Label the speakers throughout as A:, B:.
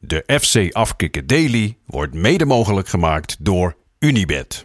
A: De FC Afkikken Daily wordt mede mogelijk gemaakt door Unibet.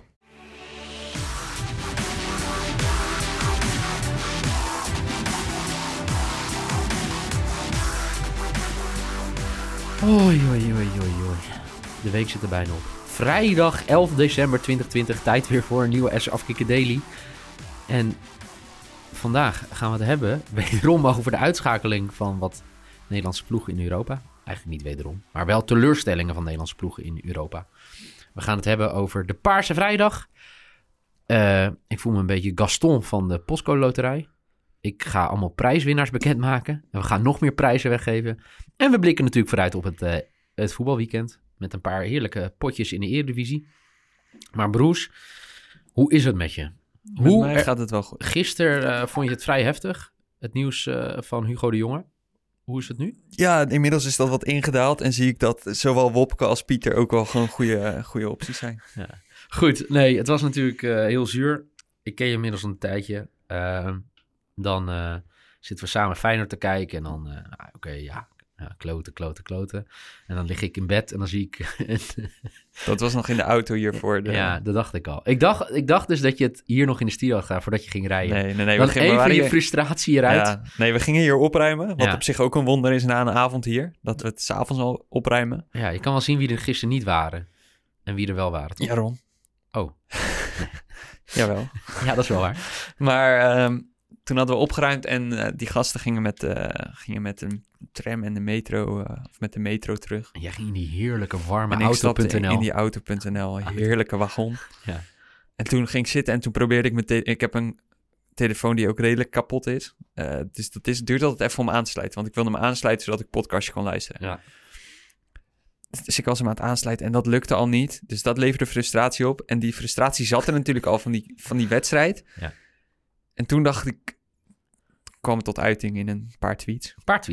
B: Oei. De week zit er bijna op. Vrijdag 11 december 2020. Tijd weer voor een nieuwe FC Afkikken Daily. En vandaag gaan we het hebben wederom over de uitschakeling van wat Nederlandse ploegen in Europa. Eigenlijk niet wederom, maar wel teleurstellingen van Nederlandse ploegen in Europa. We gaan het hebben over de Paarse Vrijdag. Ik voel me een beetje Gaston van de Postcode Loterij. Ik ga allemaal prijswinnaars bekendmaken. En we gaan nog meer prijzen weggeven. En we blikken natuurlijk vooruit op het voetbalweekend. Met een paar heerlijke potjes in de Eredivisie. Maar Broes, hoe is het met je?
C: Met mij gaat het wel goed.
B: Gisteren vond je het vrij heftig. Het nieuws van Hugo de Jonge. Hoe is het nu?
C: Ja, inmiddels is dat wat ingedaald. En zie ik dat zowel Wopke als Pieter ook wel gewoon goede opties zijn.
B: Ja. Goed, nee, het was natuurlijk heel zuur. Ik ken je inmiddels een tijdje. Dan zitten we samen Feyenoord te kijken. En dan, kloten. En dan lig ik in bed en dan zie ik...
C: Dat was nog in de auto hiervoor.
B: Ja, dat dacht ik al. Ik dacht dus dat je het hier nog in de studio had gedaan voordat je ging rijden.
C: Nee.
B: Dan even je frustratie eruit.
C: Ja, nee, we gingen hier opruimen. Wat op zich ook een wonder is na een avond hier. Dat we het 's avonds al opruimen.
B: Ja, je kan wel zien wie er gisteren niet waren. En wie er wel waren, toch?
C: Ja, Ron.
B: Oh.
C: Jawel.
B: Ja, dat is wel waar.
C: Maar... toen hadden we opgeruimd en die gasten gingen met een tram en de metro, of met de metro terug.
B: En jij ging in die heerlijke warme
C: en
B: auto.nl.
C: In die auto.nl, heerlijke wagon.
B: Ja.
C: En toen ging ik zitten en toen probeerde ik ik heb een telefoon die ook redelijk kapot is. Dus duurt altijd even om aan te sluiten, want ik wilde hem aansluiten zodat ik podcastje kon luisteren.
B: Ja.
C: Dus ik was hem aan het aansluiten en dat lukte al niet. Dus dat leverde frustratie op. En die frustratie zat er natuurlijk al van die wedstrijd.
B: Ja.
C: En toen dacht ik, kwam het tot uiting in een paar tweets.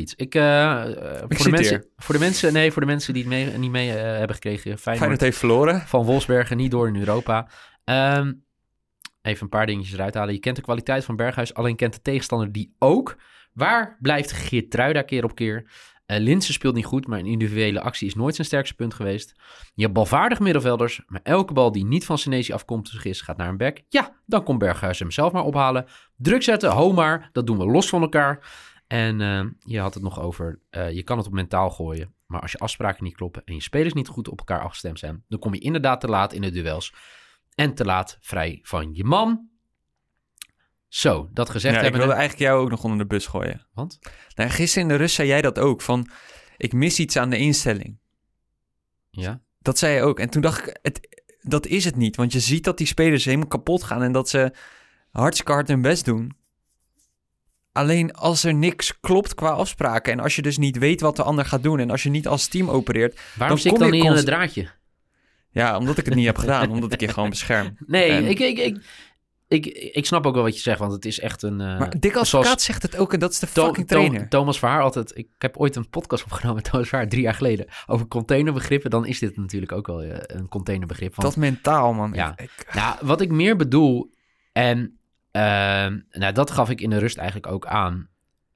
B: Voor de mensen die het niet mee hebben gekregen.
C: Feyenoord heeft verloren.
B: Van Wolfsbergen, niet door in Europa. Even een paar dingetjes eruit halen. Je kent de kwaliteit van Berghuis, alleen kent de tegenstander die ook. Waar blijft Geertruida keer op keer? Linssen speelt niet goed, maar een individuele actie is nooit zijn sterkste punt geweest. Je hebt balvaardig middenvelders, maar elke bal die niet van Senesi afkomstig is, gaat naar een back. Ja, dan komt Berghuis hem zelf maar ophalen. Druk zetten, ho maar, dat doen we los van elkaar. En je had het nog over, je kan het op mentaal gooien. Maar als je afspraken niet kloppen en je spelers niet goed op elkaar afgestemd zijn, dan kom je inderdaad te laat in de duels. En te laat vrij van je man. Zo, dat gezegd hebben...
C: Ik wilde eigenlijk jou ook nog onder de bus gooien.
B: Want?
C: Nou, gisteren in de rust zei jij dat ook, van ik mis iets aan de instelling.
B: Ja?
C: Dat zei je ook. En toen dacht ik, dat is het niet. Want je ziet dat die spelers helemaal kapot gaan en dat ze hartstikke hard hun best doen. Alleen als er niks klopt qua afspraken en als je dus niet weet wat de ander gaat doen en als je niet als team opereert...
B: Waarom zit ik dan niet in het draadje?
C: Ja, omdat ik het niet heb gedaan, omdat ik je gewoon bescherm.
B: Nee, Ik snap ook wel wat je zegt, want het is echt een...
C: maar Dick Advocaat zegt het ook en dat is de fucking trainer.
B: Thomas Verhaar altijd... Ik heb ooit een podcast opgenomen met Thomas Verhaar 3 jaar geleden over containerbegrippen. Dan is dit natuurlijk ook wel een containerbegrip. Want,
C: dat mentaal, man.
B: Ja. Nou, wat ik meer bedoel... En dat gaf ik in de rust eigenlijk ook aan.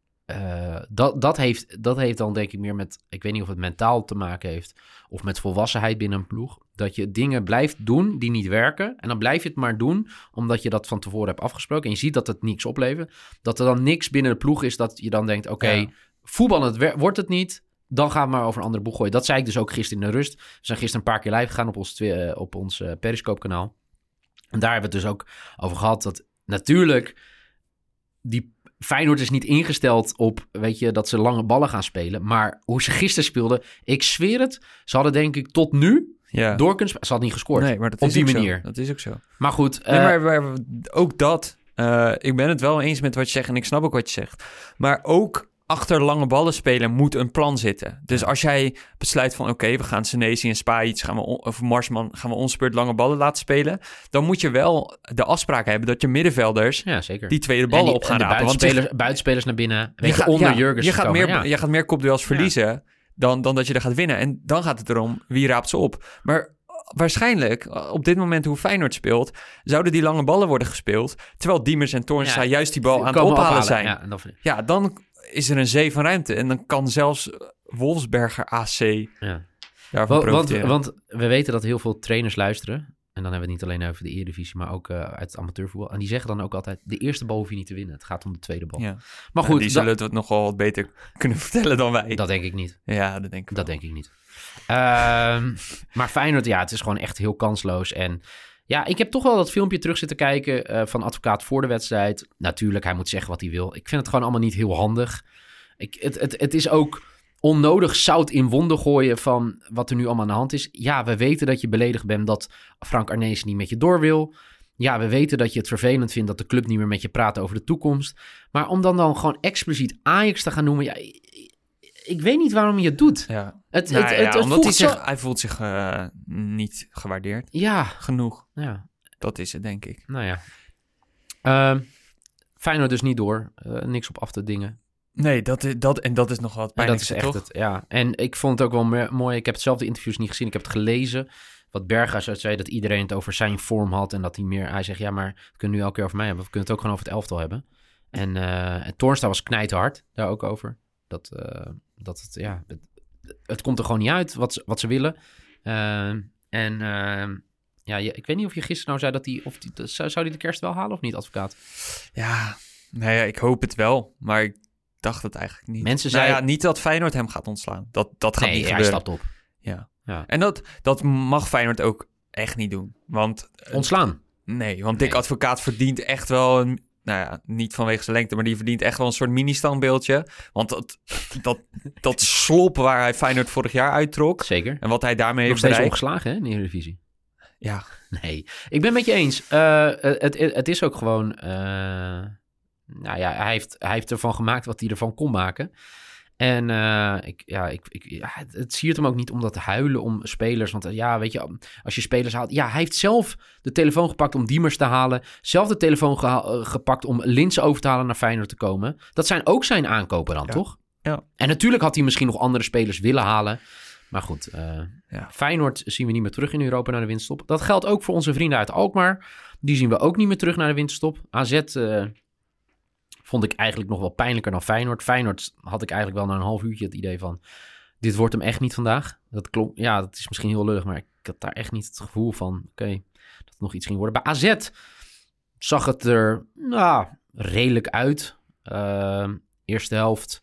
B: Dat heeft dan denk ik meer met... Ik weet niet of het mentaal te maken heeft of met volwassenheid binnen een ploeg. Dat je dingen blijft doen die niet werken. En dan blijf je het maar doen omdat je dat van tevoren hebt afgesproken. En je ziet dat het niks oplevert. Dat er dan niks binnen de ploeg is dat je dan denkt... Oké, voetbal wordt het niet. Dan gaan we maar over een andere boeg gooien. Dat zei ik dus ook gisteren in de rust. We zijn gisteren een paar keer live gegaan op ons Periscope kanaal. En daar hebben we het dus ook over gehad dat natuurlijk die Feyenoord is niet ingesteld op, weet je, dat ze lange ballen gaan spelen. Maar hoe ze gisteren speelden, ik zweer het. Ze hadden denk ik tot nu door kunnen spelen. Ze hadden niet gescoord.
C: Nee, maar dat
B: op
C: is
B: die
C: ook
B: manier.
C: Zo. Dat is ook zo.
B: Maar goed.
C: Maar ook dat. Ik ben het wel eens met wat je zegt en ik snap ook wat je zegt. Maar ook achter lange ballen spelen moet een plan zitten. Dus als jij besluit van oké, we gaan Senesi en Spajic of Marsman gaan we onspeurt lange ballen laten spelen, dan moet je wel de afspraak hebben dat je middenvelders die tweede ballen op gaan rapen.
B: Buitenspelers naar binnen. Jurgens
C: je gaat meer kopduels verliezen dan dat je er gaat winnen. En dan gaat het erom wie raapt ze op. Maar waarschijnlijk, op dit moment hoe Feyenoord speelt, zouden die lange ballen worden gespeeld, terwijl Diemers en Toornstra juist die bal aan het ophalen zijn. Dan is er een zee van ruimte. En dan kan zelfs Wolfsberger AC
B: Ja.
C: daarvan profiteren.
B: Want we weten dat heel veel trainers luisteren. En dan hebben we het niet alleen over de Eredivisie, maar ook uit het amateurvoetbal. En die zeggen dan ook altijd, de eerste bal hoef je niet te winnen. Het gaat om de tweede bal.
C: Ja.
B: Maar goed,
C: die zullen het nog wel wat beter kunnen vertellen dan wij.
B: dat denk ik niet.
C: Ja, dat denk ik wel.
B: Dat denk ik niet. Maar Feyenoord, het is gewoon echt heel kansloos. En ja, ik heb toch wel dat filmpje terug zitten kijken van advocaat voor de wedstrijd. Natuurlijk, hij moet zeggen wat hij wil. Ik vind het gewoon allemaal niet heel handig. Het is ook onnodig zout in wonden gooien van wat er nu allemaal aan de hand is. Ja, we weten dat je beledigd bent dat Frank Arnezen niet met je door wil. Ja, we weten dat je het vervelend vindt dat de club niet meer met je praat over de toekomst. Maar om dan gewoon expliciet Ajax te gaan noemen, ja, ik weet niet waarom je het doet.
C: Ja.
B: Het
C: Omdat
B: voelt
C: hij voelt zich niet gewaardeerd
B: Ja,
C: genoeg.
B: ja,
C: Dat is het, denk ik.
B: nou ja. Feyenoord dus niet door. Niks op af te dingen.
C: Nee, dat is nog wat
B: En dat
C: pijnlijk,
B: is echt
C: toch?
B: het, ja. En ik vond het ook wel mooi. Ik heb hetzelfde interviews niet gezien. Ik heb het gelezen. Wat Berghuis zei, dat iedereen het over zijn vorm had. En dat hij meer... Hij zegt, ja, maar we kunnen nu elke keer over mij hebben. We kunnen het ook gewoon over het elftal hebben. En Toornstra was knijterhard daar ook over. Het komt er gewoon niet uit wat ze willen. Ik weet niet of je gisteren nou zei zou die de kerst wel halen of niet, advocaat?
C: Ja, nou ja, ik hoop het wel. Maar ik dacht het eigenlijk niet.
B: Mensen
C: Nou
B: zeiden...
C: ja, niet dat Feyenoord hem gaat ontslaan. Dat gaat niet
B: hij
C: gebeuren.
B: stapt op.
C: Ja.
B: Ja.
C: En dat mag Feyenoord ook echt niet doen. Want
B: Ontslaan.
C: Dick Advocaat verdient echt wel een... Nou ja, niet vanwege zijn lengte, maar die verdient echt wel een soort mini-standbeeldje. Want dat slop waar hij Feyenoord vorig jaar uittrok...
B: Zeker.
C: En wat hij daarmee
B: Nog
C: heeft
B: steeds
C: bereikt...
B: ongeslagen, hè, in de Eredivisie.
C: Ja.
B: Nee, ik ben het met je eens. Het is ook gewoon... hij heeft ervan gemaakt wat hij ervan kon maken. En het siert hem ook niet om dat te huilen om spelers. Want weet je, als je spelers haalt... Ja, hij heeft zelf de telefoon gepakt om Diemers te halen. Zelf de telefoon gepakt om Linse over te halen naar Feyenoord te komen. Dat zijn ook zijn aankopen dan, toch?
C: Ja.
B: En natuurlijk had hij misschien nog andere spelers willen halen. Maar goed, Feyenoord zien we niet meer terug in Europa naar de winterstop. Dat geldt ook voor onze vrienden uit Alkmaar. Die zien we ook niet meer terug naar de winterstop. AZ... vond ik eigenlijk nog wel pijnlijker dan Feyenoord. Feyenoord had ik eigenlijk wel na een half uurtje het idee van... dit wordt hem echt niet vandaag. Dat klopt. Ja, dat is misschien heel lullig, maar ik had daar echt niet het gevoel van... oké, dat het nog iets ging worden. Bij AZ zag het er redelijk uit. Eerste helft...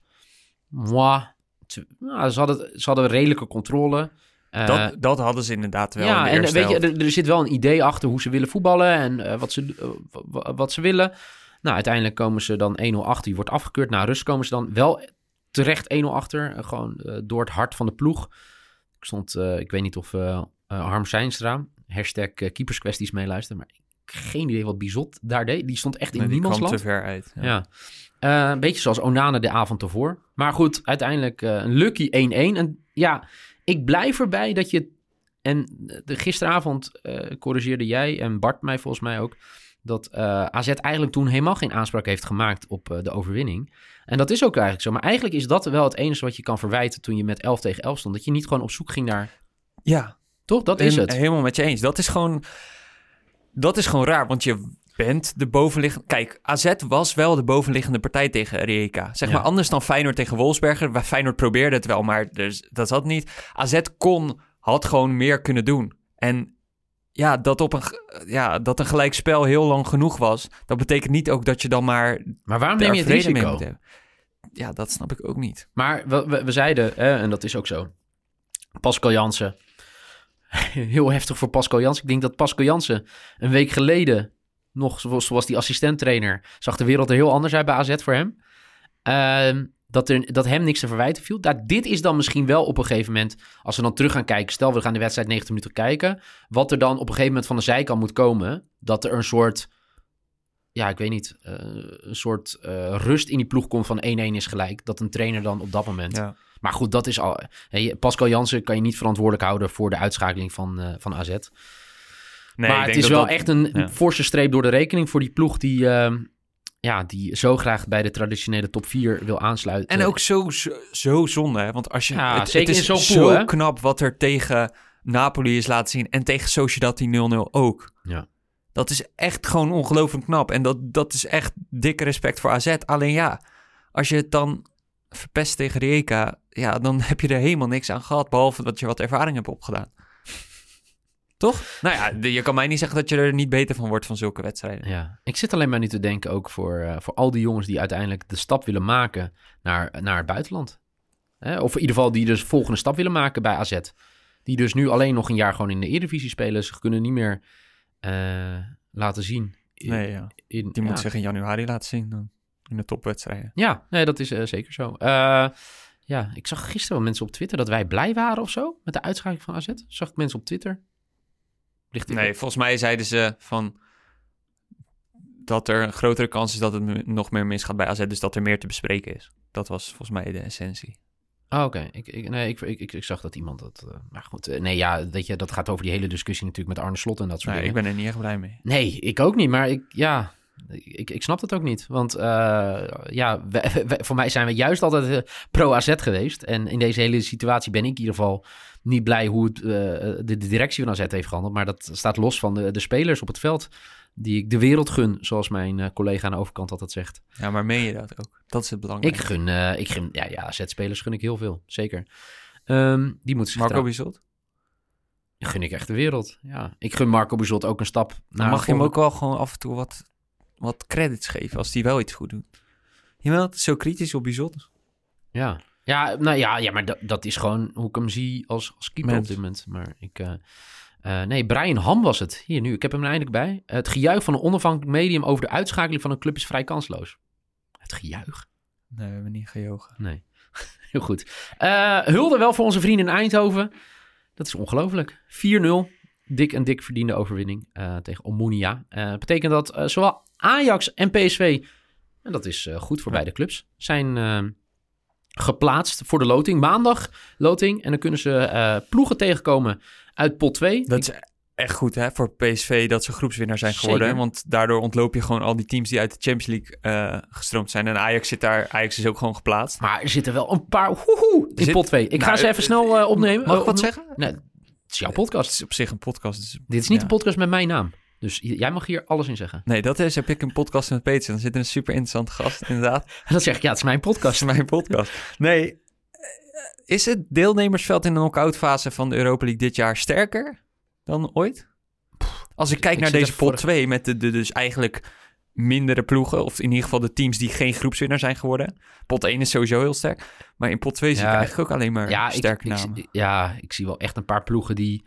B: ze hadden redelijke controle.
C: Dat hadden ze inderdaad wel.
B: Ja,
C: in de eerste
B: en weet
C: helft.
B: je, er zit wel een idee achter hoe ze willen voetballen... en wat ze willen... Nou, uiteindelijk komen ze dan 1-0 achter. Die wordt afgekeurd. Na rust komen ze dan wel terecht 1-0 achter. Gewoon door het hart van de ploeg. Ik weet niet of Harm Zijnstra, #keeperskwesties meeluistert. Maar ik heb geen idee wat Bizot daar deed. Die stond echt in niemands land.
C: Die kwam te ver uit.
B: Ja. Een beetje zoals Onana de avond ervoor. Maar goed, uiteindelijk een lucky 1-1. En ja, ik blijf erbij dat je... En gisteravond corrigeerde jij en Bart mij volgens mij ook... dat AZ eigenlijk toen helemaal geen aanspraak heeft gemaakt op de overwinning. En dat is ook eigenlijk zo. Maar eigenlijk is dat wel het enige wat je kan verwijten toen je met 11 tegen 11 stond. Dat je niet gewoon op zoek ging naar...
C: Ja.
B: Toch? Dat is het.
C: Helemaal met je eens. Dat is gewoon raar, want je bent de bovenliggende... Kijk, AZ was wel de bovenliggende partij tegen Rijeka. Zeg maar anders dan Feyenoord tegen Wolfsberger. Waar Feyenoord probeerde het wel, maar dat zat niet. AZ had gewoon meer kunnen doen. En... Ja, dat een gelijkspel heel lang genoeg was... dat betekent niet ook dat je dan maar...
B: Maar waarom neem je het risico?
C: Ja, dat snap ik ook niet.
B: Maar we zeiden, en dat is ook zo... Pascal Jansen. Heel heftig voor Pascal Jansen. Ik denk dat Pascal Jansen een week geleden... nog zoals die assistenttrainer... zag de wereld er heel anders uit bij AZ voor hem. Dat hem niks te verwijten viel. Dit is dan misschien wel op een gegeven moment... als we dan terug gaan kijken... stel we gaan de wedstrijd 90 minuten kijken... wat er dan op een gegeven moment van de zijkant moet komen... dat er een soort... ja, ik weet niet... een soort rust in die ploeg komt van 1-1 is gelijk. Dat een trainer dan op dat moment...
C: Ja.
B: Maar goed, dat is al... Pascal Jansen kan je niet verantwoordelijk houden... voor de uitschakeling van AZ.
C: Nee,
B: maar het is wel echt een forse streep door de rekening... voor die ploeg die... die zo graag bij de traditionele top 4 wil aansluiten.
C: En ook zo zonde, hè? Want als je, het
B: zeker
C: is
B: in zo'n pool,
C: zo knap wat er tegen Napoli is laten zien... en tegen Sociedad die 0-0 ook.
B: Ja.
C: Dat is echt gewoon ongelooflijk knap. En dat is echt dikke respect voor AZ. Alleen ja, als je het dan verpest tegen Rijeka, ja, dan heb je er helemaal niks aan gehad, behalve dat je wat ervaring hebt opgedaan. Toch? Nou ja, je kan mij niet zeggen dat je er niet beter van wordt van zulke wedstrijden.
B: Ja, ik zit alleen maar nu te denken ook voor al die jongens die uiteindelijk de stap willen maken naar het buitenland. Of in ieder geval die dus de volgende stap willen maken bij AZ. Die dus nu alleen nog een jaar gewoon in de Eredivisie spelen. Ze kunnen niet meer laten zien.
C: Nee, ja. Die moet zich in januari laten zien dan, in de topwedstrijden.
B: Ja, nee, dat is zeker zo. Ja, ik zag gisteren wel mensen op Twitter dat wij blij waren of zo met de uitschakeling van AZ. Zag ik mensen op Twitter?
C: Nee, volgens mij zeiden ze van dat er een grotere kans is dat het nog meer misgaat bij AZ, dus dat er meer te bespreken is. Dat was volgens mij de essentie.
B: Oh, oké. Ik zag dat iemand dat... maar goed, nee, ja, weet je, dat gaat over die hele discussie natuurlijk met Arne Slot en dat soort dingen.
C: Ik ben er niet echt blij mee.
B: Nee, ik ook niet, maar ik snap het ook niet. Want voor mij zijn we juist altijd pro-AZ geweest. En in deze hele situatie ben ik in ieder geval niet blij hoe het, de directie van AZ heeft gehandeld. Maar dat staat los van de spelers op het veld die ik de wereld gun, zoals mijn collega aan de overkant altijd zegt.
C: Ja, maar meen je dat ook? Dat is het belangrijkste.
B: Ik gun AZ-spelers gun ik heel veel, zeker. Die moeten zich
C: Marco Bizot?
B: Gun ik echt de wereld, ja. Ik gun Marco Bizot ook een stap naar...
C: Mag je hem ook wel gewoon af en toe wat credits geven als hij wel iets goed doet? Je bent altijd zo kritisch op Bizot.
B: Ja. Ja, nou ja, maar dat is gewoon hoe ik hem zie als keeper op dit moment. Maar nee, Brian Ham was het. Hier nu, ik heb hem er eindelijk bij. Het gejuich van een onafhankelijk medium over de uitschakeling van een club is vrij kansloos. Het gejuich?
C: Nee, we hebben niet gejogen.
B: Nee, heel goed. Hulde wel voor onze vrienden in Eindhoven. Dat is ongelooflijk. 4-0. Dik verdiende overwinning tegen Omonia. Betekent dat zowel Ajax en PSV, en dat is goed voor beide clubs, zijn geplaatst voor de loting. Maandag loting. En dan kunnen ze ploegen tegenkomen uit pot 2.
C: Dat is echt goed hè, voor PSV dat ze groepswinnaar zijn geworden.
B: Zeker.
C: Want daardoor ontloop je gewoon al die teams die uit de Champions League gestroomd zijn. En Ajax zit daar. Ajax is ook gewoon geplaatst.
B: Maar er zitten wel een paar in pot 2. Ik ga ze even snel opnemen.
C: Mag ik wat zeggen?
B: Nee, het is jouw podcast.
C: Het is op zich een podcast. Dus,
B: dit is niet een podcast met mijn naam. Dus jij mag hier alles in zeggen.
C: Nee, dat is, heb ik een podcast met Peter. Dan zit er een super interessante gast, inderdaad.
B: En dan zeg ik, ja, het is mijn podcast.
C: Het is mijn podcast. Nee, is het deelnemersveld in de knock-out fase van de Europa League dit jaar sterker dan ooit? Als ik kijk naar deze pot 2 met de dus eigenlijk mindere ploegen, of in ieder geval de teams die geen groepswinnaar zijn geworden. Pot 1 is sowieso heel sterk. Maar in pot 2 zie ik eigenlijk ook alleen maar sterke namen.
B: Ik zie wel echt een paar ploegen die...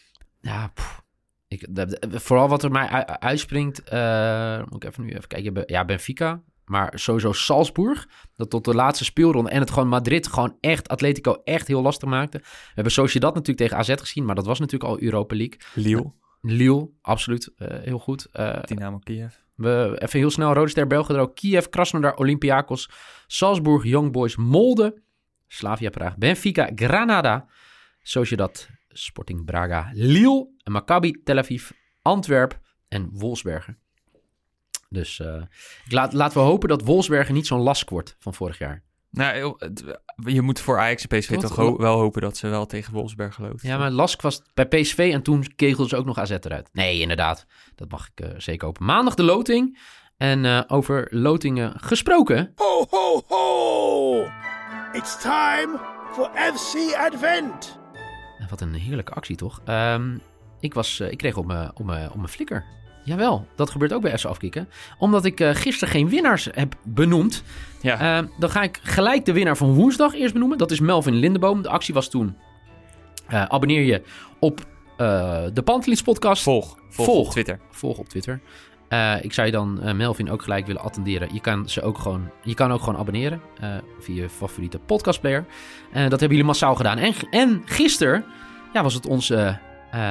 B: vooral wat er mij uitspringt, moet ik even kijken. Ja, Benfica, maar sowieso Salzburg, dat tot de laatste speelronde en het gewoon Madrid gewoon echt, Atletico echt heel lastig maakte. We hebben Sociedad natuurlijk tegen AZ gezien, maar dat was natuurlijk al Europa League. Lille, absoluut, heel goed.
C: Dynamo Kiev.
B: Even heel snel, Rode Ster België er ook. Kiev, Krasnodar, Olympiakos, Salzburg, Young Boys, Molde, Slavia Praag, Benfica, Granada, Sociedad, Sporting Braga, Lille, Maccabi, Tel Aviv, Antwerp en Wolfsberger. Dus laten we hopen dat Wolfsberger niet zo'n lask wordt van vorig jaar.
C: Nou, je moet voor Ajax en PSV toch wel hopen dat ze wel tegen Wolfsberger loten.
B: Ja, maar lask was bij PSV en toen kegelden ze ook nog AZ eruit. Nee, inderdaad. Dat mag ik zeker hopen. Maandag de loting. En over lotingen gesproken.
D: Ho, ho, ho! It's time for FC Advent!
B: Wat een heerlijke actie, toch? Ik kreeg op mijn flikker. Jawel, dat gebeurt ook bij FC Afkikken. Omdat ik gisteren geen winnaars heb benoemd. Ja. Dan ga ik gelijk de winnaar van woensdag eerst benoemen. Dat is Melvin Lindeboom. De actie was toen... abonneer je op de Pantelis podcast.
C: Volg op Twitter.
B: Volg op Twitter. Ik zou je dan Melvin ook gelijk willen attenderen. Je kan ook gewoon abonneren via je favoriete podcastplayer. Dat hebben jullie massaal gedaan. En gisteren was het onze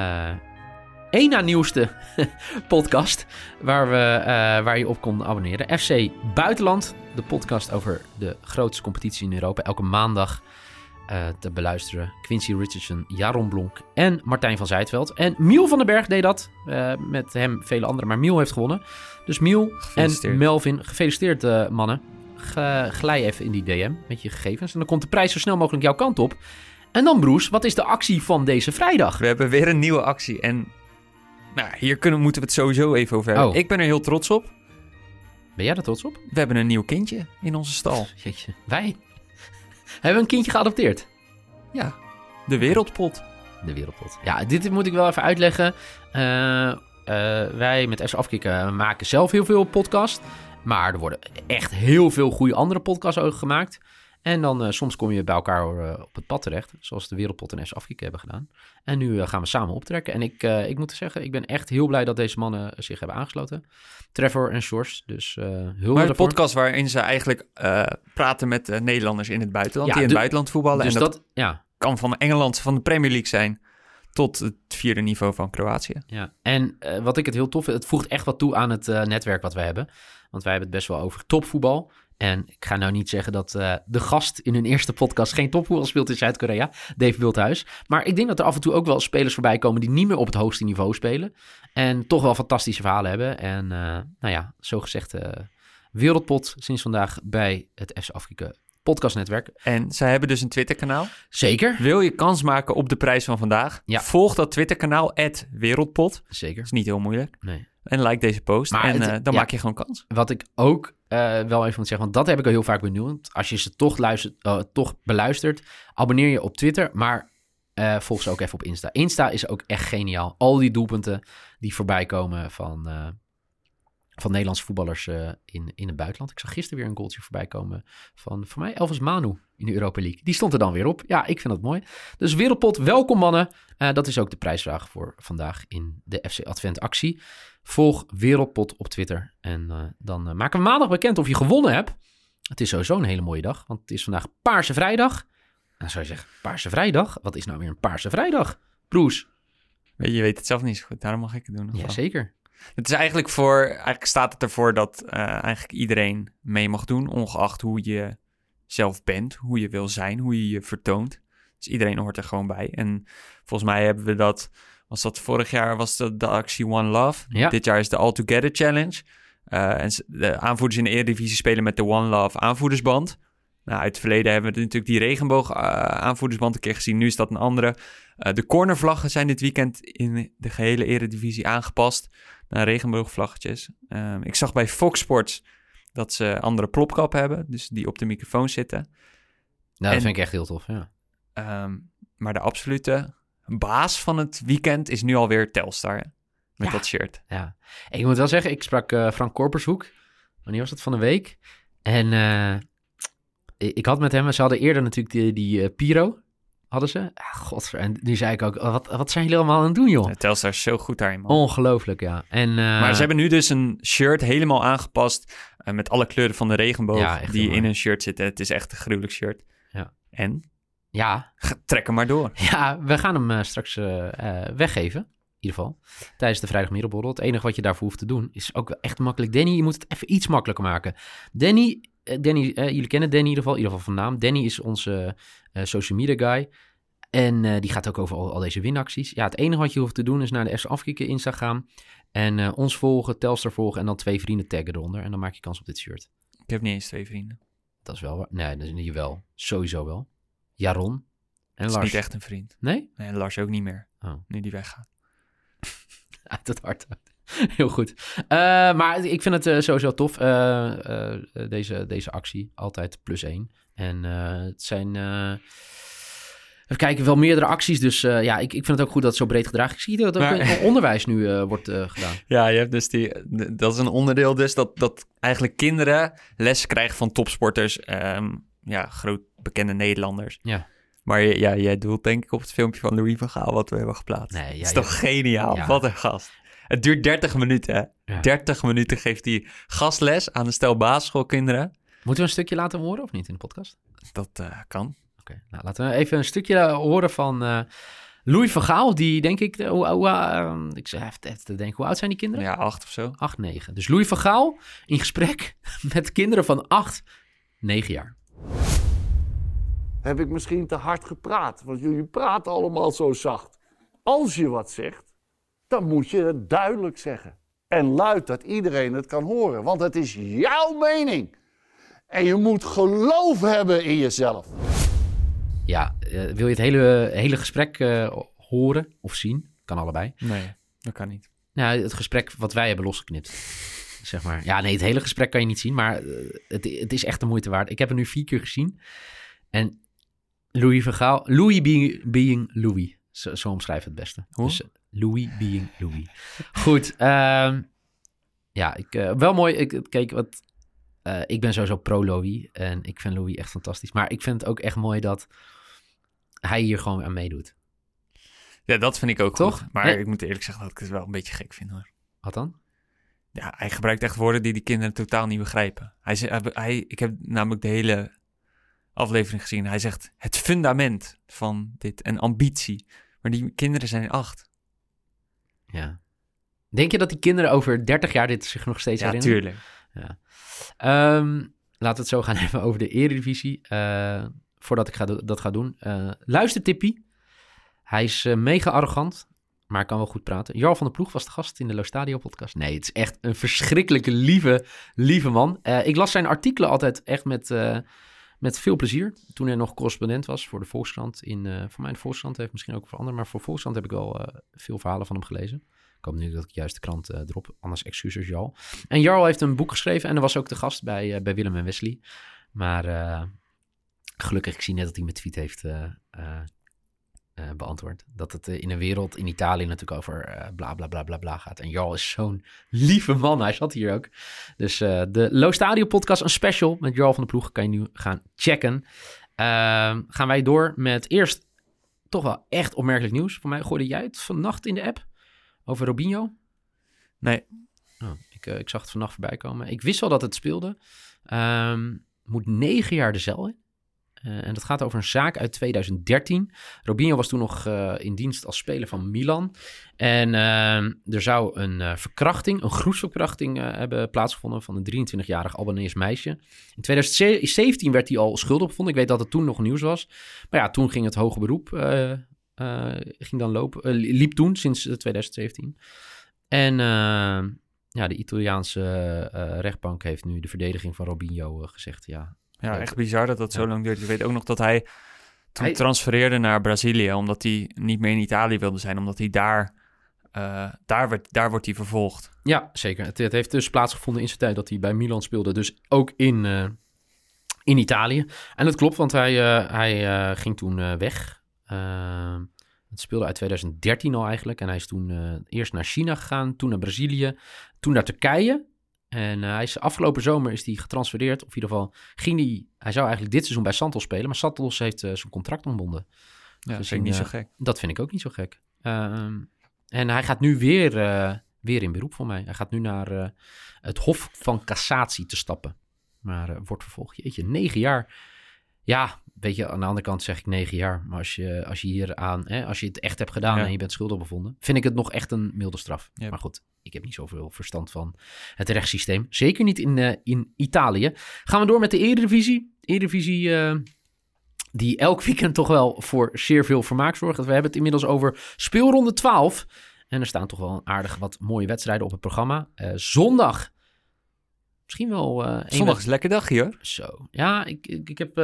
B: één na nieuwste podcast waar je op kon abonneren. FC Buitenland, de podcast over de grootste competitie in Europa. Elke maandag te beluisteren. Quincy Richardson, Jaron Blonk en Martijn van Zijtveld. En Miel van den Berg deed dat. Met hem vele anderen. Maar Miel heeft gewonnen. Dus Miel en Melvin, gefeliciteerd mannen. Glij even in die DM met je gegevens. En dan komt de prijs zo snel mogelijk jouw kant op. En dan Broes, wat is de actie van deze vrijdag?
C: We hebben weer een nieuwe actie. En hier moeten we het sowieso even over hebben. Ik ben er heel trots op.
B: Ben jij er trots op?
C: We hebben een nieuw kindje in onze stal.
B: Jeetje, wij? Hebben we een kindje geadopteerd?
C: Ja, de wereldpot.
B: De wereldpot. Ja, dit moet ik wel even uitleggen. Wij met FC Afkikken maken zelf heel veel podcast. Maar er worden echt heel veel goede andere podcasts ook gemaakt. En dan soms kom je bij elkaar op het pad terecht. Zoals de Wereldpot en FC Afkikken hebben gedaan. En nu gaan we samen optrekken. En ik moet zeggen, ik ben echt heel blij dat deze mannen zich hebben aangesloten. Trevor en Sjors. Dus heel
C: Maar een podcast waarin ze eigenlijk praten met Nederlanders in het buitenland. Die in het buitenland voetballen.
B: Dus
C: en dat
B: ja.
C: kan van Engeland, van de Premier League zijn, tot het 4e niveau van Kroatië.
B: Ja, en wat ik het heel tof vind, het voegt echt wat toe aan het netwerk wat wij hebben. Want wij hebben het best wel over topvoetbal. En ik ga nou niet zeggen dat de gast in hun eerste podcast geen topvoetbal speelt in Zuid-Korea, Dave Bulthuis. Maar ik denk dat er af en toe ook wel spelers voorbij komen die niet meer op het hoogste niveau spelen. En toch wel fantastische verhalen hebben. En nou ja, zo gezegd wereldpot sinds vandaag bij het FC Afkikken podcastnetwerk.
C: En zij hebben dus een Twitterkanaal.
B: Zeker.
C: Wil je kans maken op de prijs van vandaag?
B: Ja.
C: Volg dat Twitterkanaal @wereldpot.
B: Zeker.
C: Is niet heel moeilijk.
B: Nee.
C: En like deze post.
B: Maar
C: en dan maak je gewoon kans.
B: Wat ik ook wel even moet zeggen, want dat heb ik al heel vaak benoemd. Als je ze toch beluistert, abonneer je op Twitter, maar volg ze ook even op Insta. Insta is ook echt geniaal. Al die doelpunten die voorbij komen van Nederlandse voetballers in het buitenland. Ik zag gisteren weer een goaltje voorbij komen van, voor mij, Elvis Manu in de Europa League. Die stond er dan weer op. Ja, ik vind dat mooi. Dus Wereldpot, welkom mannen. Dat is ook de prijsvraag voor vandaag in de FC Advent actie. Volg Wereldpot op Twitter. En dan maken we maandag bekend of je gewonnen hebt. Het is sowieso een hele mooie dag, want het is vandaag Paarse Vrijdag. Dan zou je zeggen, Paarse Vrijdag? Wat is nou weer een Paarse Vrijdag? Broes.
C: Je weet het zelf niet zo goed, daarom mag ik het doen.
B: Ja, zeker.
C: Het is eigenlijk staat het ervoor dat eigenlijk iedereen mee mag doen, ongeacht hoe je zelf bent, hoe je wil zijn, hoe je je vertoont. Dus iedereen hoort er gewoon bij. En volgens mij hebben we vorig jaar was dat de actie One Love.
B: Ja.
C: Dit jaar is de All Together Challenge. En de aanvoerders in de Eredivisie spelen met de One Love aanvoerdersband. Nou, uit het verleden hebben we natuurlijk die regenboog aanvoerdersband een keer gezien. Nu is dat een andere. De cornervlaggen zijn dit weekend in de gehele Eredivisie aangepast naar regenboogvlaggetjes. Ik zag bij Fox Sports dat ze andere plopkap hebben, dus die op de microfoon zitten.
B: Nou, dat vind ik echt heel tof, ja.
C: Maar de absolute baas van het weekend is nu alweer Telstar, hè? Met dat shirt.
B: Ja, ik moet wel zeggen, ik sprak Frank Korpershoek. Wanneer was het van de week? En ik had met hem, ze hadden eerder natuurlijk die Piro, hadden ze. En nu zei ik ook, wat zijn jullie allemaal aan het doen, joh?
C: Ja, Telstar is zo goed daarin, man.
B: Ongelooflijk, ja. En,
C: maar ze hebben nu dus een shirt helemaal aangepast met alle kleuren van de regenboog die in een shirt zitten. Het is echt een gruwelijk shirt.
B: Ja.
C: En?
B: Ja.
C: Trek hem maar door.
B: Ja, we gaan hem straks weggeven. In ieder geval. Tijdens de vrijdagmiddagborrel. Het enige wat je daarvoor hoeft te doen is ook wel echt makkelijk. Danny, je moet het even iets makkelijker maken. Danny, jullie kennen Danny in ieder geval van naam. Danny is onze social media guy. En die gaat ook over al deze winacties. Ja, het enige wat je hoeft te doen is naar de FC Afkikken Insta gaan. En ons volgen, Telstar volgen en dan 2 vrienden taggen eronder. En dan maak je kans op dit shirt.
C: Ik heb niet eens 2 vrienden.
B: Dat is wel waar. Nee, dat is niet wel. Sowieso wel. Jaron en
C: Lars.
B: Lars.
C: Is niet echt een vriend.
B: Nee?
C: Nee, Lars ook niet meer.
B: Oh.
C: Nu die weggaat.
B: Uit het hart. Heel goed. Maar ik vind het sowieso tof. Deze actie. Altijd +1. En het zijn... even kijken, wel meerdere acties. Dus ik vind het ook goed dat het zo breed gedragen is. Ik zie dat ook in onderwijs nu wordt gedaan.
C: Ja, je hebt dus dat is een onderdeel dus dat eigenlijk kinderen les krijgen van topsporters. Groot bekende Nederlanders.
B: Ja.
C: Maar jij doelt denk ik op het filmpje van Louis van Gaal wat we hebben geplaatst.
B: Nee,
C: dat is toch geniaal? Ja. Wat een gast. Het duurt 30 minuten, hè? Ja. 30 minuten geeft hij gastles aan een stel basisschoolkinderen.
B: Moeten we een stukje laten horen of niet in de podcast?
C: Dat kan.
B: Oké, nou laten we even een stukje horen van Louis van Gaal. Die denk ik, ik zeg even te denken, hoe oud zijn die kinderen?
C: Ja, 8 of zo.
B: 8, 9. Dus Louis van Gaal in gesprek met kinderen van 8, 9 jaar.
E: Heb ik misschien te hard gepraat? Want jullie praten allemaal zo zacht. Als je wat zegt, dan moet je het duidelijk zeggen. En luid, dat iedereen het kan horen. Want het is jouw mening. En je moet geloof hebben in jezelf.
B: Ja, wil je het hele gesprek horen of zien? Kan allebei.
C: Nee, dat kan niet.
B: Nou, het gesprek wat wij hebben losgeknipt. Zeg maar. Ja, nee, het hele gesprek kan je niet zien. Maar het is echt de moeite waard. Ik heb het nu 4 keer gezien. En Louis van Gaal... Louis being Louis. Zo omschrijf het beste.
C: Hoe?
B: Dus Louis being Louis. Goed. Wel mooi. Ik ben sowieso pro-Louis. En ik vind Louis echt fantastisch. Maar ik vind het ook echt mooi dat hij hier gewoon aan meedoet.
C: Ja, dat vind ik ook
B: Toch?
C: goed. Maar
B: Nee.
C: ik moet eerlijk zeggen dat ik het wel een beetje gek vind, hoor.
B: Wat dan?
C: Ja, hij gebruikt echt woorden die kinderen totaal niet begrijpen. Ik heb namelijk de hele aflevering gezien. Hij zegt het fundament van dit en ambitie. Maar die kinderen zijn 8.
B: Ja. Denk je dat die kinderen over 30 jaar dit zich nog steeds
C: Ja,
B: herinneren?
C: tuurlijk.
B: Ja. Laten we het zo gaan hebben over de Eredivisie. Voordat ik dat ga doen. Luister Tippie. Hij is mega arrogant, maar hij kan wel goed praten. Jarl van der Ploeg was de gast in de Lo Stadio podcast. Nee, het is echt een verschrikkelijke lieve man. Ik las zijn artikelen altijd echt met veel plezier. Toen hij nog correspondent was voor de Volkskrant. Voor mij de Volkskrant heeft misschien ook voor anderen. Maar voor Volkskrant heb ik wel veel verhalen van hem gelezen. Ik hoop nu dat ik juist de krant drop. Anders excuses, Jarl. En Jarl heeft een boek geschreven en hij was ook de gast bij Willem en Wesley. Maar gelukkig, ik zie net dat hij mijn tweet heeft beantwoord. Dat het in een wereld in Italië natuurlijk over bla bla bla bla bla gaat. En Jarl is zo'n lieve man. Hij zat hier ook. Dus de Lo Stadio podcast, een special met Jarl van der Ploeg, kan je nu gaan checken. Gaan wij door met eerst toch wel echt opmerkelijk nieuws. Voor mij gooide jij het vannacht in de app over Robinho.
C: Nee.
B: Oh, ik zag het vannacht voorbij komen. Ik wist wel dat het speelde. Moet 9 jaar de cel in. En dat gaat over een zaak uit 2013. Robinho was toen nog in dienst als speler van Milan. En er zou een verkrachting, een groepsverkrachting hebben plaatsgevonden van een 23-jarig Albanees meisje. In 2017 werd hij al schuldig bevonden. Ik weet dat het toen nog nieuws was. Maar ja, toen ging het hoge beroep liep toen sinds 2017. En de Italiaanse rechtbank heeft nu de verdediging van Robinho gezegd, ja.
C: Ja, echt bizar dat dat zo lang duurt. Ik weet ook nog dat hij toen transfereerde naar Brazilië, omdat hij niet meer in Italië wilde zijn, omdat hij daar wordt hij vervolgd.
B: Ja, zeker. Het heeft dus plaatsgevonden in zijn tijd dat hij bij Milan speelde, dus ook in Italië. En dat klopt, want hij ging toen weg. Het speelde uit 2013 al eigenlijk. En hij is toen eerst naar China gegaan, toen naar Brazilië, toen naar Turkije. En afgelopen zomer is hij getransfereerd. Of in ieder geval hij zou eigenlijk dit seizoen bij Santos spelen. Maar Santos heeft zijn contract ontbonden.
C: Ja, dat
B: Dus
C: vind ik niet zo gek.
B: Dat vind ik ook niet zo gek. En hij gaat nu weer in beroep voor mij. Hij gaat nu naar het Hof van Cassatie te stappen. Maar wordt vervolgd. Jeetje, 9 jaar. Ja, weet je, aan de andere kant zeg ik 9 jaar. Maar als je het echt hebt gedaan en je bent schuldig bevonden, vind ik het nog echt een milde straf. Ja. Maar goed, ik heb niet zoveel verstand van het rechtssysteem. Zeker niet in Italië. Gaan we door met de Eredivisie. Eredivisie die elk weekend toch wel voor zeer veel vermaak zorgt. We hebben het inmiddels over speelronde 12. En er staan toch wel aardig wat mooie wedstrijden op het programma. Zondag. Misschien wel...
C: Zondag is een lekker dagje, hoor.
B: Zo. Ja, ik heb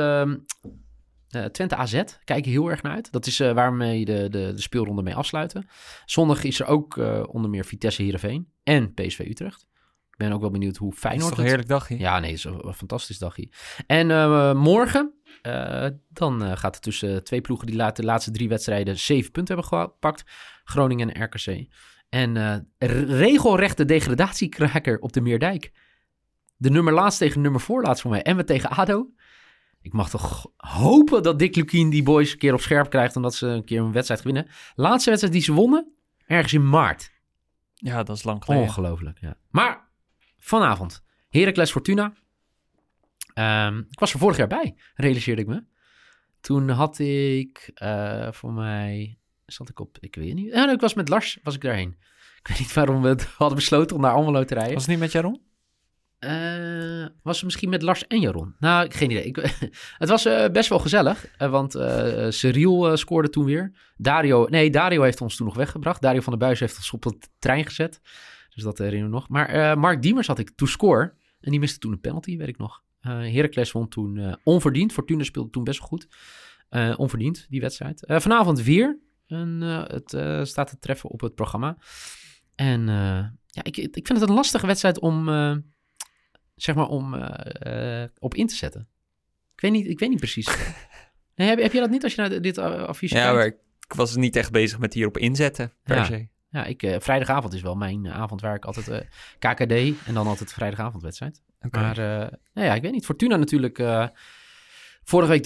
B: Twente AZ. Kijk heel erg naar uit. Dat is waarmee de speelronde mee afsluiten. Zondag is er ook onder meer Vitesse Heerenveen en PSV Utrecht. Ik ben ook wel benieuwd hoe Feyenoord...
C: Dat is toch een heerlijk dagje?
B: Ja, nee, het is een fantastisch dagje. En morgen, dan gaat het tussen twee ploegen die de laatste 3 wedstrijden 7 punten hebben gepakt. Groningen en RKC. En regelrechte degradatiekraker op de Meerdijk. De nummer laatst tegen nummer voorlaatst voor mij. En we tegen ADO. Ik mag toch hopen dat Dick Lukien die boys een keer op scherp krijgt... en dat ze een keer een wedstrijd winnen. Laatste wedstrijd die ze wonnen, ergens in maart.
C: Ja, dat is lang geleden.
B: Ongelooflijk, ja. Maar vanavond, Heracles Fortuna. Ik was er vorig jaar bij, realiseerde ik me. Toen had ik voor mij... Zat ik op... Ik weet niet. Ik was met Lars, was ik daarheen. Ik weet niet waarom we het hadden besloten om naar Almelo te rijden.
C: Was het niet met Jaron?
B: Was het misschien met Lars en Jaron? Nou, geen idee. Het was best wel gezellig, want Cyril scoorde toen weer. Dario heeft ons toen nog weggebracht. Dario van der Buijs heeft ons op de trein gezet. Dus dat herinner ik nog. Maar Mark Diemers had ik to score. En die miste toen een penalty, weet ik nog. Heracles won toen onverdiend. Fortuna speelde toen best wel goed. Onverdiend, die wedstrijd. Vanavond weer. Het staat te treffen op het programma. En ik vind het een lastige wedstrijd om op in te zetten. Ik weet niet precies. Nee, heb je dat niet als je naar dit affiche
C: Ja,
B: kijkt?
C: maar ik was niet echt bezig met hierop inzetten, per se.
B: Ja, vrijdagavond is wel mijn avond waar ik altijd KKD en dan altijd vrijdagavondwedstrijd.
C: Oké.
B: Maar ik weet niet. Fortuna natuurlijk vorige week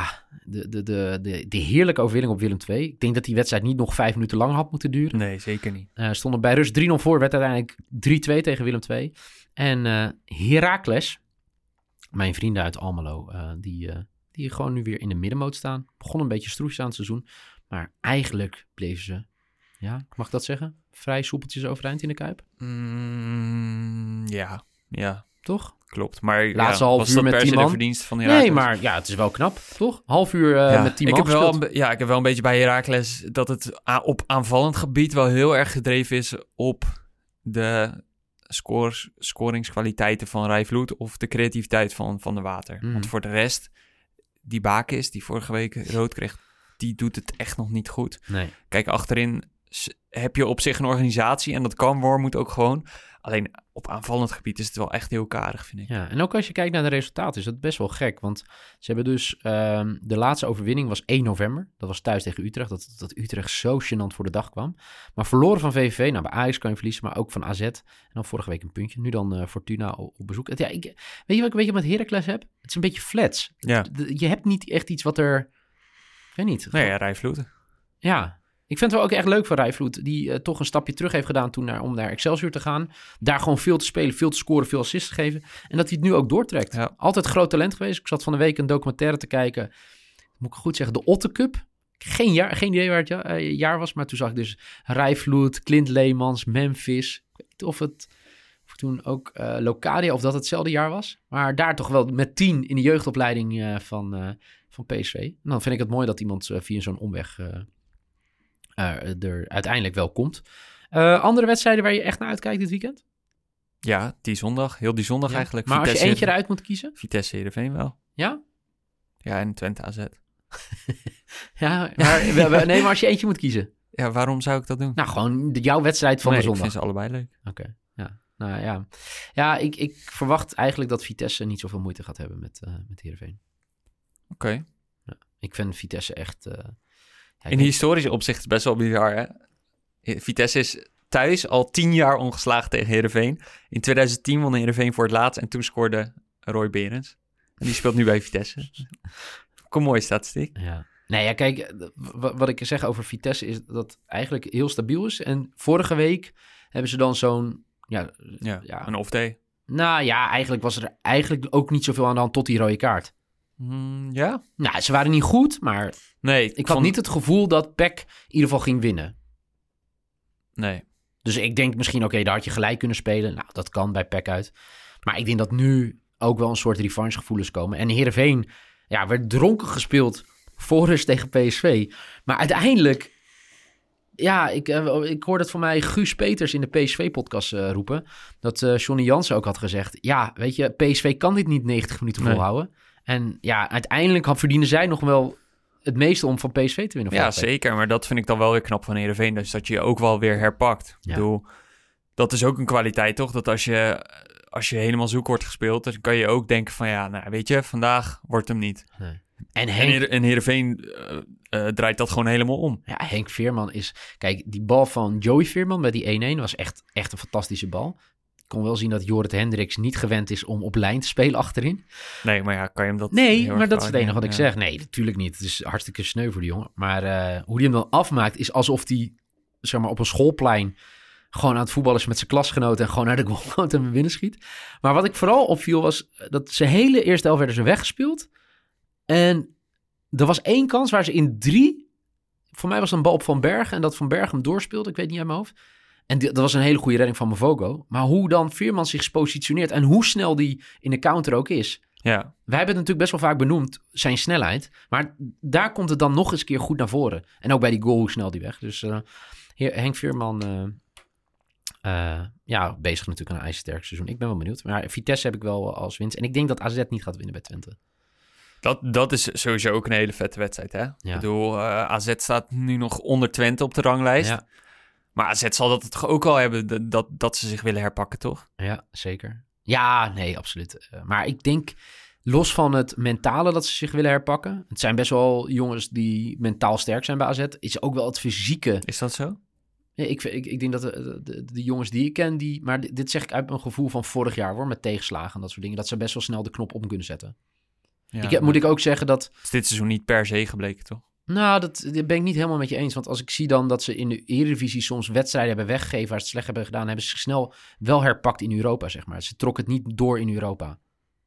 B: de heerlijke overwinning op Willem II. Ik denk dat die wedstrijd niet nog 5 minuten lang had moeten duren.
C: Nee, zeker niet.
B: Stonden bij rust 3-0 voor, werd uiteindelijk 3-2 tegen Willem II. En Heracles, mijn vrienden uit Almelo, die gewoon nu weer in de middenmoot staan. Begon een beetje stroefjes aan het seizoen. Maar eigenlijk bleven ze, mag ik dat zeggen? Vrij soepeltjes overeind in de Kuip.
C: Ja,
B: Toch?
C: klopt. Maar
B: Laatste half
C: was
B: uur
C: dat
B: met
C: per
B: 10
C: se
B: man?
C: de verdienste van Heracles?
B: Nee, maar het is wel knap, toch? Half uur met 10 man
C: ik heb
B: gespeeld.
C: ik heb wel een beetje bij Heracles dat het op aanvallend gebied wel heel erg gedreven is op de scoringskwaliteiten van Rijvloed of de creativiteit van de Water.
B: Mm.
C: Want voor de rest, die Bakis die vorige week rood kreeg, die doet het echt nog niet goed.
B: Nee.
C: Kijk, achterin heb je op zich een organisatie en dat kan Wormoed ook gewoon. Alleen op aanvallend gebied is het wel echt heel karig, vind ik.
B: Ja, en ook als je kijkt naar de resultaten is dat best wel gek. Want ze hebben dus, de laatste overwinning was 1 november. Dat was thuis tegen Utrecht. Dat Utrecht zo gênant voor de dag kwam. Maar verloren van VVV. Nou, bij Ajax kan je verliezen, maar ook van AZ. En dan vorige week een puntje. Nu dan Fortuna op bezoek. Ja, weet je wat ik met Heracles heb? Het is een beetje flats.
C: Ja.
B: Je hebt niet echt iets wat er... Ik weet niet.
C: Nee, Rijvloed.
B: Ja, ik vind het wel ook echt leuk van Rijvloed, die toch een stapje terug heeft gedaan toen om naar Excelsior te gaan. Daar gewoon veel te spelen, veel te scoren, veel assists te geven. En dat hij het nu ook doortrekt.
C: Ja.
B: Altijd groot talent geweest. Ik zat van de week een documentaire te kijken. Moet ik goed zeggen, de Otte Cup. Geen idee waar het jaar was, maar toen zag ik dus Rijvloed, Clint Leemans, Memphis. Ik weet niet of toen ook Locadia, of dat hetzelfde jaar was. Maar daar toch wel met 10 in de jeugdopleiding van PSV. En dan vind ik het mooi dat iemand via zo'n omweg... er uiteindelijk wel komt. Andere wedstrijden waar je echt naar uitkijkt dit weekend?
C: Ja, die zondag eigenlijk.
B: Maar als je
C: Vitesse,
B: eentje eruit moet kiezen?
C: Vitesse Heerenveen wel.
B: Ja?
C: Ja, en Twente AZ.
B: Ja, maar, nee, maar als je eentje moet kiezen.
C: Ja, waarom zou ik dat doen?
B: Nou, gewoon jouw wedstrijd van de
C: ik
B: zondag.
C: vind ze allebei leuk.
B: Oké, ja. Nou ja. Ja, ik verwacht eigenlijk dat Vitesse niet zoveel moeite gaat hebben met Heerenveen.
C: Oké.
B: Ja, ik vind Vitesse echt...
C: In historische opzicht is het best wel bizar, hè? Vitesse is thuis al 10 jaar ongeslagen tegen Heerenveen. In 2010 won Heerenveen voor het laatst en toen scoorde Roy Berends. En die speelt nu bij Vitesse. Kom, mooie statistiek.
B: Ja. Nee, ja, kijk, wat ik zeg over Vitesse is dat het eigenlijk heel stabiel is. En vorige week hebben ze dan zo'n... Ja,
C: een off-day.
B: Nou ja, eigenlijk was er eigenlijk ook niet zoveel aan de hand tot die rode kaart.
C: Ja?
B: Nou, ze waren niet goed, maar
C: Nee.
B: ik had niet het gevoel dat PEC in ieder geval ging winnen.
C: Nee.
B: Dus ik denk misschien, oké, daar had je gelijk kunnen spelen. Nou, dat kan bij PEC uit. Maar ik denk dat nu ook wel een soort revanchegevoelens komen. En Heerenveen, werd dronken gespeeld voor rust tegen PSV. Maar uiteindelijk, ik hoorde het van mij Guus Peters in de PSV-podcast roepen. Dat Johnny Jansen ook had gezegd. Ja, weet je, PSV kan dit niet 90 minuten volhouden. En uiteindelijk verdienen zij nog wel het meeste om van PSV te winnen.
C: Ja, zeker. Maar dat vind ik dan wel weer knap van Heerenveen. Dus dat je je ook wel weer herpakt. Ik bedoel, dat is ook een kwaliteit, toch? Dat als je helemaal zoek wordt gespeeld, dan kan je ook denken van weet je, vandaag wordt hem niet.
B: Nee.
C: En Heerenveen draait dat gewoon helemaal om.
B: Ja, Henk Veerman is... Kijk, die bal van Joey Veerman bij die 1-1 was echt een fantastische bal. Ik kon wel zien dat Jorrit Hendricks niet gewend is om op lijn te spelen achterin.
C: Nee, maar kan je hem dat...
B: Nee, maar dat is het enige wat ik zeg. Nee, natuurlijk niet. Het is hartstikke sneu voor die jongen. Maar hoe die hem dan afmaakt is alsof hij op een schoolplein gewoon aan het voetballen is met zijn klasgenoten en gewoon naar de goal komt en binnen schiet. Maar wat ik vooral opviel was dat zijn hele eerste helft werden ze weggespeeld. En er was 1 kans waar ze in 3... Voor mij was het een bal op Van Bergen en dat Van Bergen hem doorspeelde. Ik weet niet uit mijn hoofd. En dat was een hele goede redding van Mavogo. Maar hoe dan Veerman zich positioneert en hoe snel die in de counter ook is.
C: Ja.
B: Wij hebben het natuurlijk best wel vaak benoemd, zijn snelheid. Maar daar komt het dan nog eens een keer goed naar voren. En ook bij die goal, hoe snel die weg. Dus Henk Veerman, bezig natuurlijk aan een ijzersterk seizoen. Ik ben wel benieuwd. Maar Vitesse heb ik wel als winst. En ik denk dat AZ niet gaat winnen bij Twente.
C: Dat is sowieso ook een hele vette wedstrijd, hè?
B: Ja.
C: Ik bedoel, AZ staat nu nog onder Twente op de ranglijst.
B: Ja.
C: Maar AZ zal dat toch ook al hebben, dat ze zich willen herpakken, toch?
B: Ja, zeker. Ja, nee, absoluut. Maar ik denk Los van het mentale dat ze zich willen herpakken. Het zijn best wel jongens die mentaal sterk zijn bij AZ. Is ook wel het fysieke.
C: Is dat zo?
B: Ja, ik denk dat de jongens die ik ken, maar dit zeg ik uit mijn gevoel van vorig jaar hoor, met tegenslagen en dat soort dingen, dat ze best wel snel de knop om kunnen zetten.
C: Ja,
B: Moet ik ook zeggen dat...
C: Is dit seizoen niet per se gebleken, toch?
B: Nou, dat ben ik niet helemaal met je eens. Want als ik zie dan dat ze in de Eredivisie soms wedstrijden hebben weggegeven waar ze het slecht hebben gedaan, hebben ze zich snel wel herpakt in Europa, zeg maar. Ze trokken het niet door in Europa.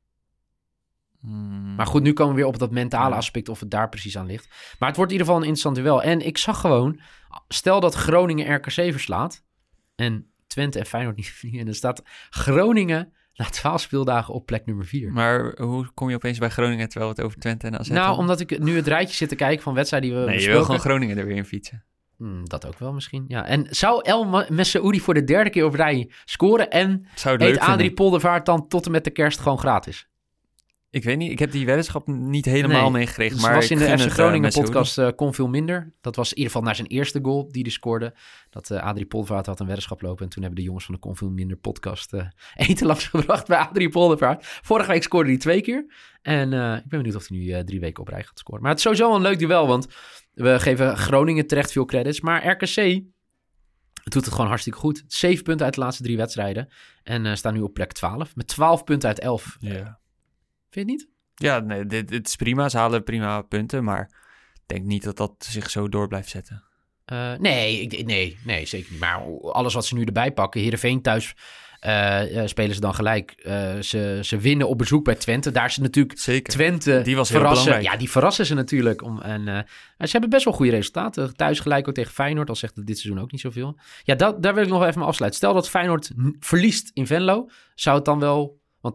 B: Maar goed, nu komen we weer op dat mentale aspect of het daar precies aan ligt. Maar het wordt in ieder geval een interessant duel. En ik zag gewoon, stel dat Groningen RKC verslaat en Twente en Feyenoord niet. En dan staat Groningen na 12 speeldagen op plek nummer 4.
C: Maar hoe kom je opeens bij Groningen terwijl we het over Twente en AZ
B: Nou,
C: hebben?
B: omdat ik nu het rijtje zit te kijken van wedstrijden die we
C: Nee, je
B: besproken.
C: wil gewoon Groningen er weer in fietsen.
B: Dat ook wel misschien, ja. En zou El Messaoudi voor de 3e keer op rij scoren en
C: Zou het leuk
B: eet Adrie
C: vinden.
B: Poldervaart dan tot en met de kerst gewoon gratis?
C: Ik weet niet, ik heb die weddenschap niet helemaal meegekregen.
B: Dus
C: Maar
B: was in
C: ik
B: de
C: gun
B: FC
C: het,
B: Groningen
C: Messaoudi.
B: podcast kon veel minder. Dat was in ieder geval naar zijn eerste goal die hij scoorde. Dat Adrie Poldervaart had een weddenschap lopen. En toen hebben de jongens van de Kon veel minder podcast eten langsgebracht bij Adrie Poldervaart. Vorige week scoorde hij 2 keer. En ik ben benieuwd of hij nu 3 weken op rij gaat scoren. Maar het is sowieso wel een leuk duel, want we geven Groningen terecht veel credits. Maar RKC doet het gewoon hartstikke goed. 7 punten uit de laatste 3 wedstrijden. En staan nu op plek 12. Met 12 punten uit 11.
C: Ja.
B: Vind je het niet?
C: Ja, nee, dit is prima. Ze halen prima punten, maar ik denk niet dat dat zich zo door blijft zetten.
B: Nee, zeker niet. Maar alles wat ze nu erbij pakken, Heerenveen thuis spelen ze dan gelijk. Ze winnen op bezoek bij Twente. Daar is het natuurlijk
C: Zeker.
B: Twente
C: Die was heel
B: verrassen.
C: belangrijk.
B: Ja, die verrassen ze natuurlijk. Ze hebben best wel goede resultaten. Thuis gelijk ook tegen Feyenoord, al zegt het dit seizoen ook niet zoveel. Ja, daar wil ik nog even mee afsluiten. Stel dat Feyenoord verliest in Venlo, zou het dan wel... Want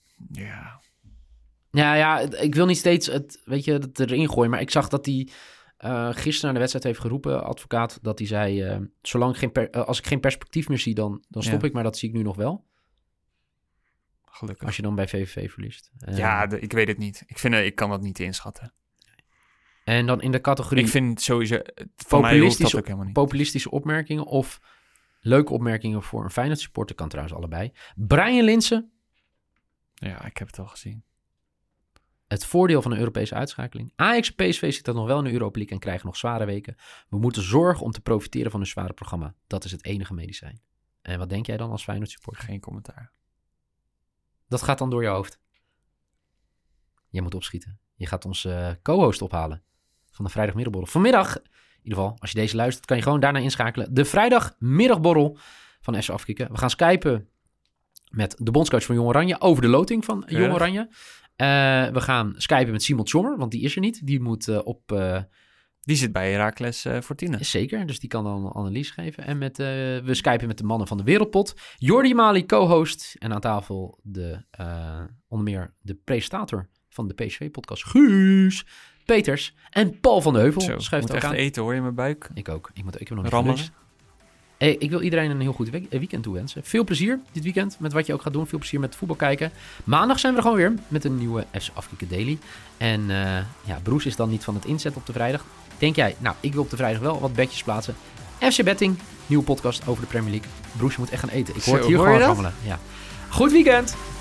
C: Ja.
B: ja, ik wil niet steeds het erin gooien, maar ik zag dat hij gisteren naar de wedstrijd heeft geroepen, advocaat, dat hij zei, als ik geen perspectief meer zie, dan stop ik, maar dat zie ik nu nog wel.
C: Gelukkig.
B: Als je dan bij VVV verliest.
C: Ik weet het niet. Ik kan dat niet inschatten.
B: En dan in de categorie
C: Ik vind sowieso... Van mij hoeft dat ook helemaal niet.
B: populistische opmerkingen of leuke opmerkingen voor een Feyenoord supporter, kan trouwens allebei. Brian Linssen,
C: Ja, ik heb het al gezien.
B: het voordeel van een Europese uitschakeling. Ajax en PSV zitten nog wel in de Europa League en krijgen nog zware weken. We moeten zorgen om te profiteren van hun zware programma. Dat is het enige medicijn. En wat denk jij dan als Feyenoord supporter?
C: Geen commentaar.
B: Dat gaat dan door je hoofd. Jij moet opschieten. Je gaat onze co-host ophalen van de vrijdagmiddagborrel. Vanmiddag, in ieder geval, als je deze luistert, kan je gewoon daarna inschakelen. De vrijdagmiddagborrel van FC Afkikken. We gaan skypen met de bondscoach van Jong Oranje over de loting van Jong Oranje. We gaan skypen met Simon Tjommer, want die is er niet. Die moet
C: Die zit bij Heracles Fortuna.
B: zeker, dus die kan dan een analyse geven. En we skypen met de mannen van de Wereldpot. Jordi Mali, co-host. En aan tafel onder meer de presentator van de PSV-podcast, Guus Peters. En Paul van de Heuvel
C: Zo,
B: schuift
C: moet
B: ook
C: echt
B: aan.
C: eten, hoor je mijn buik?
B: Ik ook. Ik heb nog niet
C: Rammelen.
B: gelust. Hey, ik wil iedereen een heel goed weekend toewensen. Veel plezier dit weekend met wat je ook gaat doen. Veel plezier met voetbal kijken. Maandag zijn we er gewoon weer met een nieuwe FC Afkikken Daily. En Broes is dan niet van het inzet op de vrijdag. Denk jij, ik wil op de vrijdag wel wat bedjes plaatsen. FC Betting, nieuwe podcast over de Premier League. Broes, je moet echt gaan eten. Ik hoor het hier
C: Hoor
B: gewoon
C: je dat?
B: rammelen. Ja. Goed weekend!